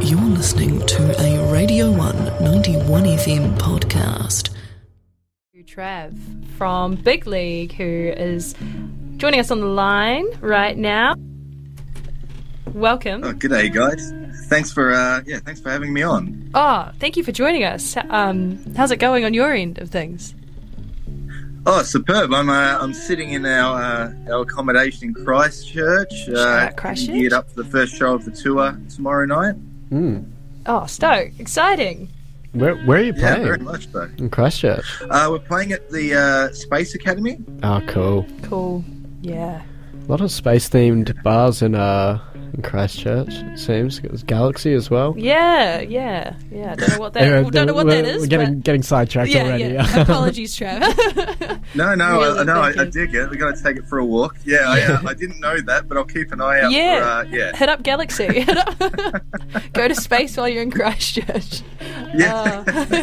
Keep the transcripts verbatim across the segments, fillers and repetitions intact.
You're listening to a Radio one ninety-one F M podcast. Trav from Big League, who is joining us on the line right now. Welcome. Oh, g'day, guys. Thanks for uh, yeah, thanks for having me on. Oh, thank you for joining us. Um, how's it going on your end of things? Oh, superb! I'm uh, I'm sitting in our uh, our accommodation in Christchurch. Uh, Christchurch. Geared up for the first show of the tour tomorrow night. Mm. Oh, Stoke! Exciting. Where where are you Yeah, playing? very much so. In Christchurch. Uh, we're playing at the uh, Space Academy. Oh, cool. Cool. Yeah. A lot of space-themed bars in uh in Christchurch. It seems there's Galaxy as well. Yeah, yeah, yeah. Don't know what that. Anyway, don't know what we're, that is. We're getting but getting sidetracked yeah, already. yeah. Apologies, Trav. No, no, Really I, no, I, thinking. I dig it. We're going to take it for a walk. Yeah, I, uh, I didn't know that, but I'll keep an eye out. Yeah. For, uh, yeah, Hit up Galaxy. Hit up. Go to space while you're in Christchurch. yeah. Uh,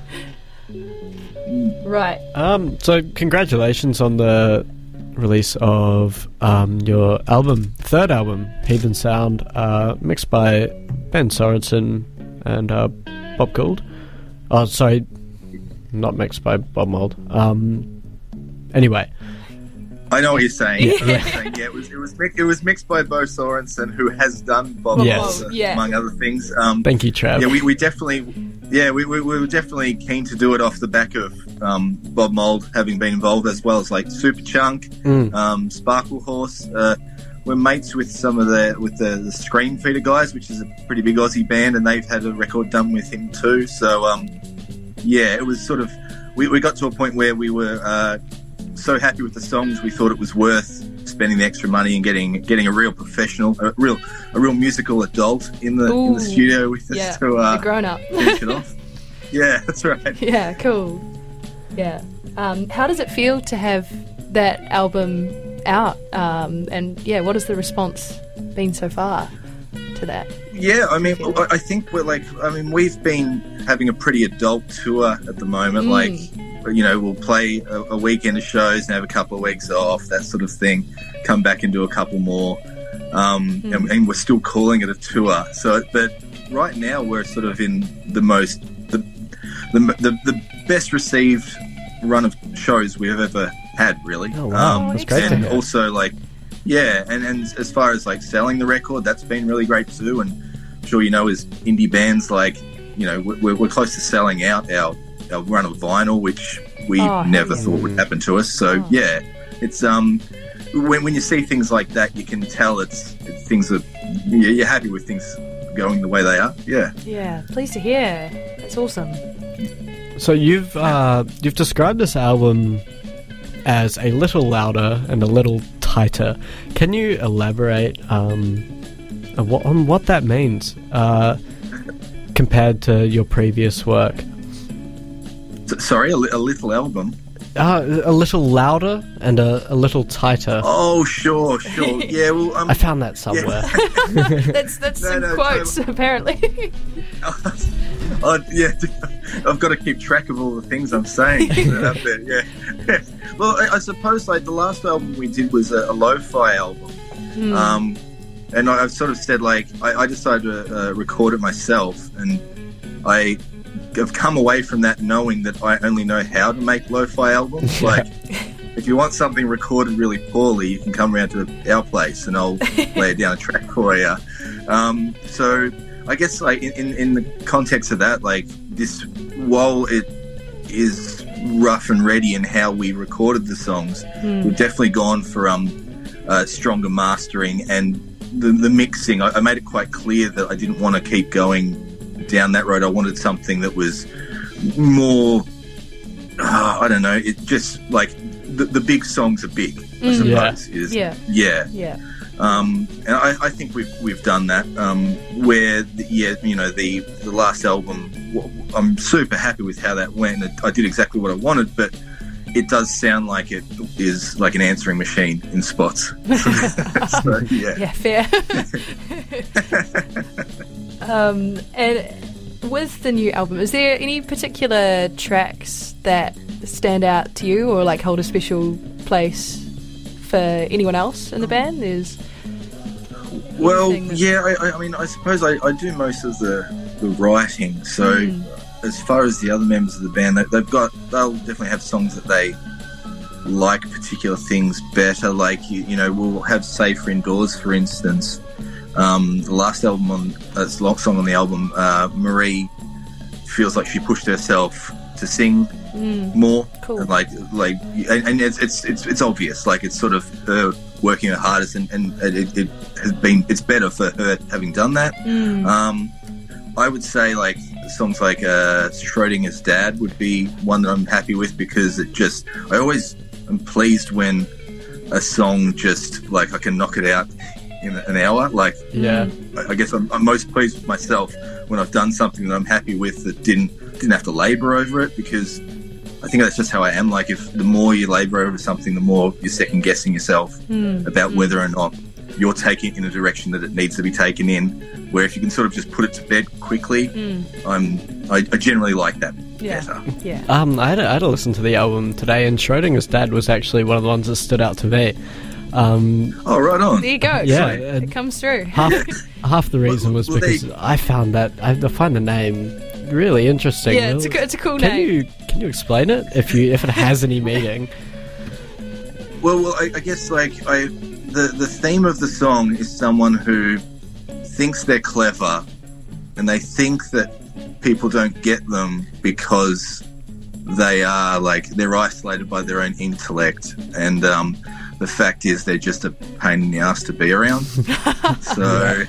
right. Um. So congratulations on the release of um your album, third album, Heathen Sound, uh, mixed by Ben Sorensen and uh, Bob Gould. Oh, sorry, not mixed by Bob Mould. Um. Anyway. I know what you're saying. Yeah. I know what you're saying. Yeah, it was it was mi- it was mixed by Bo Sorensen, who has done Bob Bob Yes. Mould, Mould, yeah. among other things. Um, Thank you, Trav. Yeah, we, we definitely, yeah, we, we, we were definitely keen to do it off the back of um, Bob Mould having been involved, as well as like Superchunk, Mm. um, Sparkle Horse. Uh, we're mates with some of the with the, the Scream Feeder guys, which is a pretty big Aussie band, and they've had a record done with him too. So um, yeah, it was sort of we, we got to a point where we were uh, so happy with the songs, we thought it was worth spending the extra money and getting getting a real professional, a real a real musical adult in the in Ooh, the studio with us Yeah. to uh, You're grown up. finish it off. Yeah, that's right. Yeah, cool. Yeah. Um, how does it feel to have that album out? Um, and yeah, what has the response been so far to that? Yeah, I mean, I I think we're like, I mean, we've been having a pretty adult tour at the moment. Mm. Like, you know, we'll play a, a weekend of shows and have a couple of weeks off, that sort of thing. Come back and do a couple more, um, Mm. and, and we're still calling it a tour. So, but right now we're sort of in the most the the the, the best received run of shows we've ever had, really. Oh, wow. Um, That's great to and hear. also, like, yeah, and, and as far as like selling the record, that's been really great too. And I'm sure you know, as indie bands, like, you know, we're, we're close to selling out our, our run of vinyl, which we Oh, never yeah. thought would happen to us. So Oh. yeah, it's um when when you see things like that, you can tell it's, it's things are you're you're happy with things going the way they are. Yeah. Yeah, pleased to hear. That's awesome. So you've uh, you've described this album as a little louder and a little tighter. Can you elaborate um, on what, on what that means uh, compared to your previous work? S- sorry, a, li- a little album. Uh, a little louder and a, a little tighter. Oh, sure, sure. Yeah, well, um, I found that somewhere. That's that's No, some no, quotes apparently. oh, yeah, I've got to keep track of all the things I'm saying out there. Yeah. Well, I, I suppose like the last album we did was a, a lo-fi album, Hmm. um, and I, I've sort of said like I, I decided to uh, record it myself, and I have come away from that knowing that I only know how to make lo-fi albums. Yeah. Like, if you want something recorded really poorly, you can come around to our place and I'll lay down a track for you. Um, so I guess like in, in, in the context of that, like this, while it is rough and ready in how we recorded the songs, Hmm. we've definitely gone for um, uh, stronger mastering and the, the mixing. I, I made it quite clear that I didn't want to keep going down that road. I wanted something that was more, uh, I don't know, it just like the, the big songs are big, I Mm. suppose. Is, Yeah. yeah. Yeah. Um, and I, I think we've we've done that. Um, where the, yeah, you know, the the last album, w- I'm super happy with how that went. It, I did exactly what I wanted, but it does sound like it is like an answering machine in spots. So, yeah. Yeah, fair. um, and with the new album, is there any particular tracks that stand out to you or like hold a special place for anyone else in the band? There's Well, anything that- yeah, I, I- I mean, I suppose I, I do most of the, the writing. So, Mm. as far as the other members of the band, they, they've got they'll definitely have songs that they like particular things better. Like you, you know, we'll have "Safer Indoors," for instance. Um, the last album on that's the last song on the album, uh, Marie feels like she pushed herself to sing Mm. more. Cool. And like, like, and, and it's, it's it's it's obvious. Like, it's sort of her working her hardest, and, and it, it has been. It's better for her having done that. Mm. Um, I would say like songs like uh, Schrodinger's Dad would be one that I'm happy with, because it just I always am pleased when a song just like I can knock it out in an hour. Like, Yeah. I, I guess I'm, I'm most pleased with myself when I've done something that I'm happy with that didn't didn't have to labour over it, because I think that's just how I am. Like, if the more you labour over something, the more you're second guessing yourself Mm. about Mm. whether or not you're taking it in a direction that it needs to be taken in. Where if you can sort of just put it to bed quickly, Mm. I'm I, I generally like that Yeah. better. Yeah. Um, I had, to, I had to listen to the album today, and Schrodinger's Dad was actually one of the ones that stood out to me. Um, Oh, right on. There you go. Yeah, So uh, it comes through. half half the reason was Well, well, because they- I found that I find the name really interesting. Yeah, it's a Really- co- it's a cool can name. you can you explain it if you if it has any meaning? Well, well, I, I guess like I the the theme of the song is someone who thinks they're clever, and they think that people don't get them because they are like they're isolated by their own intellect, and um, the fact is they're just a pain in the ass to be around. So,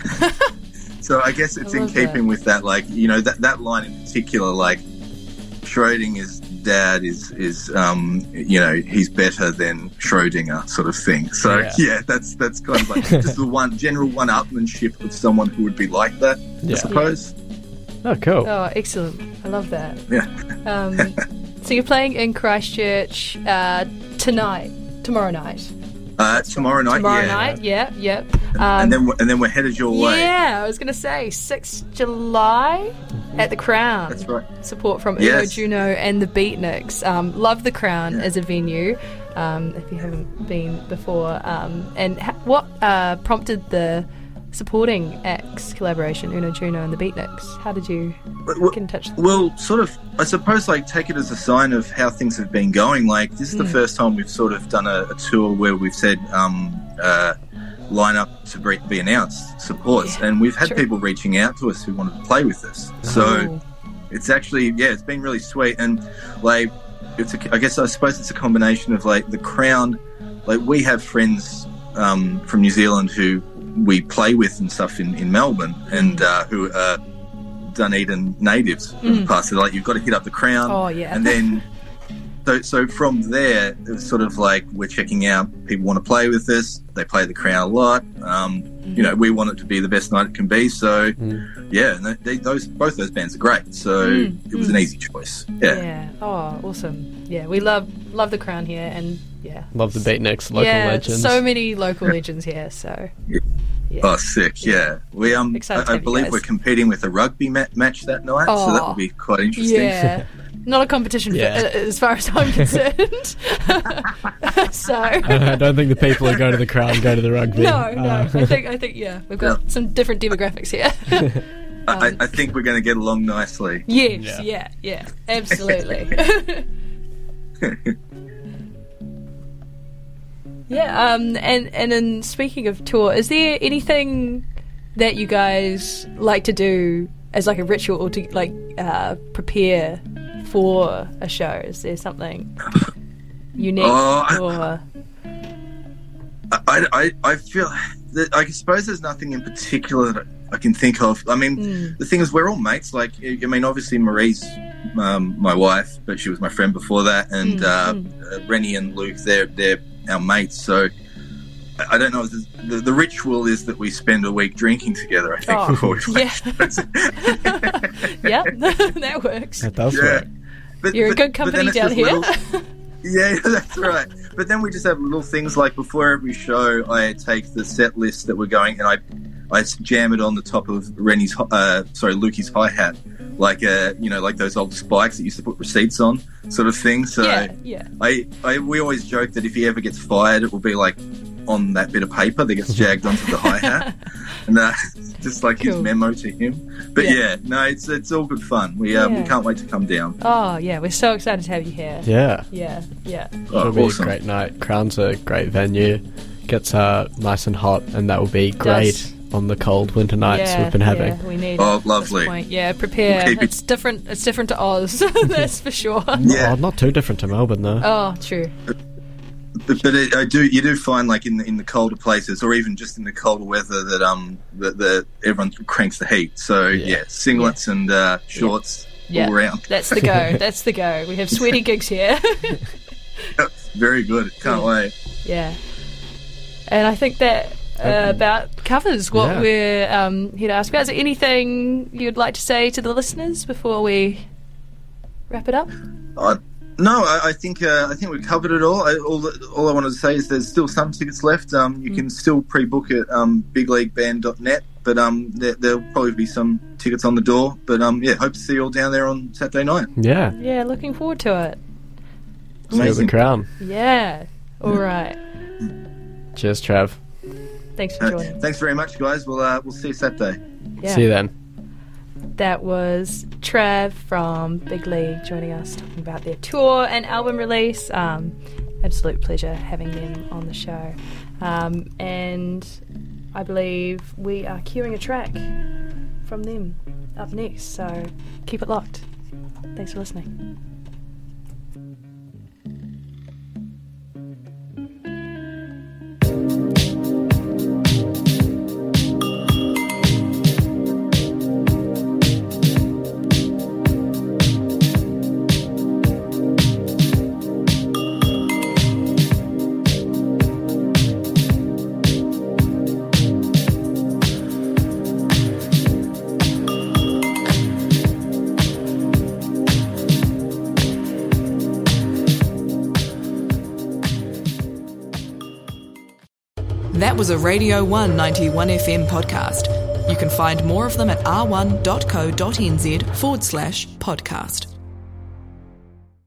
so I guess it's I in love keeping that. with that, like, you know, that that line in particular, like Schrodinger's dad is is um you know he's better than Schrodinger sort of thing. So Yeah. yeah, that's that's kind of like just the one general one-upmanship of someone who would be like that, Yeah. I suppose. Oh, cool. Oh, excellent. I love that. Yeah. Um, so you're playing in Christchurch uh, tonight, tomorrow night. Uh, tomorrow night, Tomorrow yeah. night, yeah, yeah. Um, and then we're- and then we're headed your way. yeah, I was going to say sixth of July at the Crown. That's right. Support from Yes. Uno Juno and the Beatniks. Um, love the Crown Yeah. as a venue, um, if you haven't been before. Um, and ha- what uh, prompted the supporting acts collaboration, Uno Juno and the Beatniks? How did you But, well, get in touch with well, sort of, I suppose, like, take it as a sign of how things have been going. Like, this is the Mm. first time we've sort of done a, a tour where we've said, um, uh, line up to be, be announced supports. Yeah, and we've had true. people reaching out to us who wanted to play with us. So Oh. it's actually, yeah, it's been really sweet. And, like, it's a, I guess I suppose it's a combination of, like, the Crown. Like, we have friends um, from New Zealand who we play with and stuff in, in Melbourne, and uh, who are Dunedin natives from the Mm. past. So, like, you've got to hit up the Crown. Oh, yeah. And then, so, so from there, it's sort of like we're checking out, people want to play with us. They play the Crown a lot. Um, You know, we want it to be the best night it can be. So, Mm. yeah, and they, those both those bands are great. So Mm, it was mm. an easy choice. Yeah. Yeah. Oh, awesome. Yeah, we love love the Crown here, and yeah, Love the Beatniks, local yeah, legends. so many local legends here. So Yeah. yeah. Oh, sick! Yeah, we um, Excited to I, I have you believe guys. we're competing with a rugby ma- match that night, so that Oh, will be quite interesting. Yeah, not a competition Yeah. for, uh, as far as I'm concerned. so I don't think the people who go to the Crown go to the rugby. no, no, Uh, I think I think yeah, we've got Yeah. some different demographics here. I, Um, I think we're going to get along nicely. yes, Yeah. yeah, yeah, absolutely. Yeah, um, and and in speaking of tour, is there anything that you guys like to do as like a ritual or to like uh, prepare for a show? Is there something unique Oh, I- or I, I, I feel that I suppose there's nothing in particular that I can think of. I mean, Mm. the thing is, we're all mates. Like, I I mean, obviously Marie's um, my wife, but she was my friend before that, and Mm, uh, mm. uh, Rennie and Luke, they're they're our mates. So I, I don't know. The, the, the ritual is that we spend a week drinking together. I think Oh, before we play yeah. shows. yeah, that works. That does Yeah. work. But- You're a but- good but company then it's down just here. little- Yeah, that's right. But then we just have little things like before every show, I take the set list that we're going and I, I jam it on the top of Rennie's, uh, sorry, Lukey's hi hat, like uh, you know, like those old spikes that used to put receipts on, sort of thing. So yeah, yeah. I, I, we always joke that if he ever gets fired, it will be like on that bit of paper that gets jagged onto the hi-hat. And uh, just like his Cool. memo to him. But Yeah. yeah, no, it's it's all good fun. We uh, we Yeah. can't wait to come down. Oh, yeah, we're so excited to have you here. Yeah. Yeah, yeah. Oh, It'll be awesome. a great night. Crown's a great venue. Gets uh, nice and hot, and that will be great Does. on the cold winter nights yeah, we've been having. Yeah, we need Oh, it at this lovely. point. Yeah, prepare. We'll keep it- It's different. It's different to Oz. That's for sure. Yeah. Oh, not too different to Melbourne, though. Oh, true. But, but it, I do you do find like in the, in the colder places, or even just in the colder weather, that um that the everyone cranks the heat. So Yeah. yeah, singlets and uh, shorts Yeah. all around. That's the go. That's the go. We have sweaty gigs here. Very good. Can't wait. Yeah. And I think that uh, about covers what Yeah. we're um, here to ask about. Is there anything you'd like to say to the listeners before we wrap it up? Uh, no, I, I think uh, I think we covered it all. I, all, that- all I wanted to say is there's still some tickets left. Um, you can still pre-book at um, big league band dot net, but um, there, there'll probably be some tickets on the door. But um, yeah, hope to see you all down there on Saturday night. Yeah. Yeah, looking forward to it. See you at the Amazing. Crown. Yeah. All right. Cheers, Trav. Thanks for Uh, joining. thanks very much, guys. We'll uh, we'll see you Saturday. Yeah. See you then. That was Trav from Big League joining us, talking about their tour and album release. Um, absolute pleasure having them on the show. Um, and I believe we are queuing a track from them up next, so keep it locked. Thanks for listening. That was a Radio one ninety-one F M podcast. You can find more of them at r one dot co dot n z forward slash podcast.